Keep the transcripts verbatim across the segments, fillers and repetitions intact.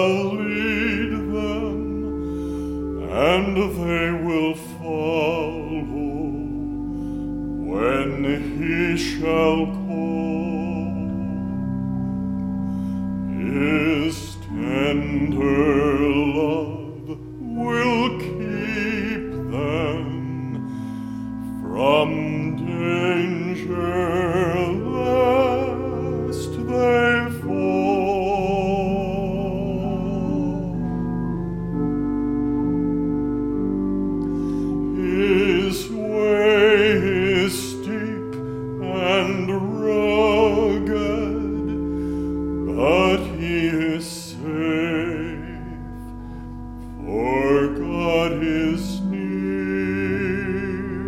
shall lead them, and they will follow when he shall call. His tender love will keep them from danger lest they fall. His way is steep and rugged, but he is safe, for God is near.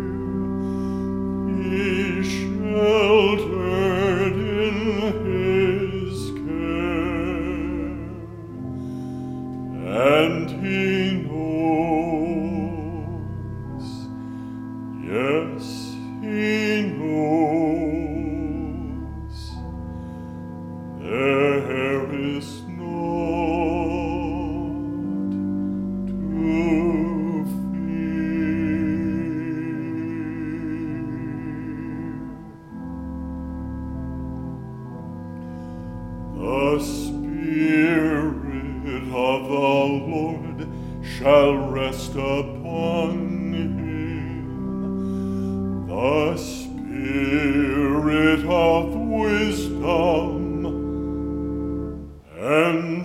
He's sheltered in his care, and he knows, yes, he knows, there is naught to fear. The Spirit of the Lord shall rest upon him, the Spirit of wisdom and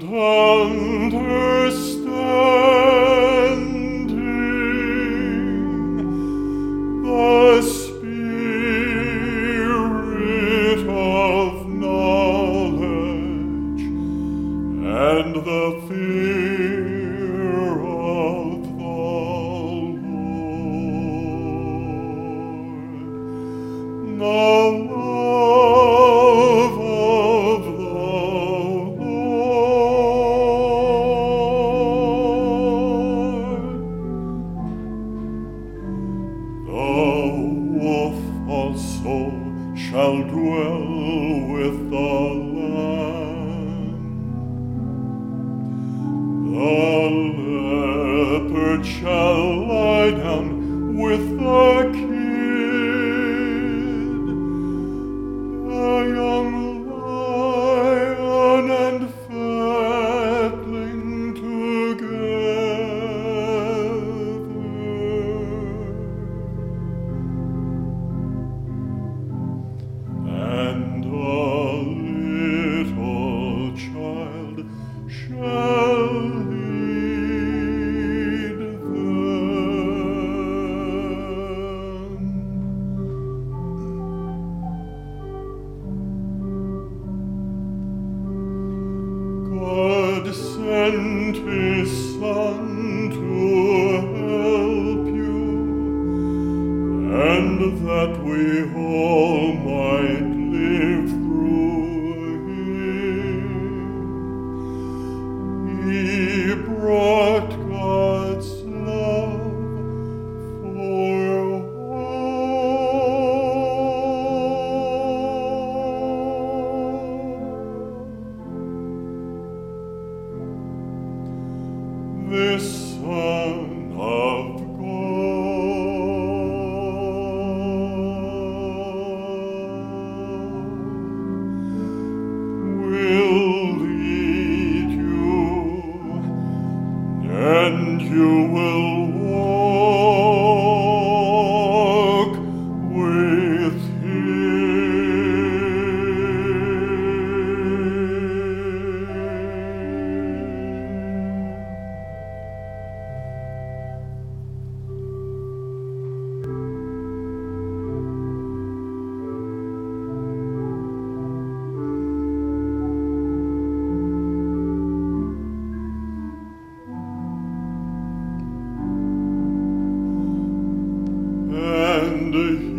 understanding, the Spirit of knowledge and the fear of the Lord. The love of the Lord. The wolf also shall dwell with the lamb. The leopard shall lie down with the kid, the young lion and fatling together. And a little child shall lead them. God sent his Son to help you, and that we all might live through him. He brought God's love for all. This Son of will lead you, and you will walk with and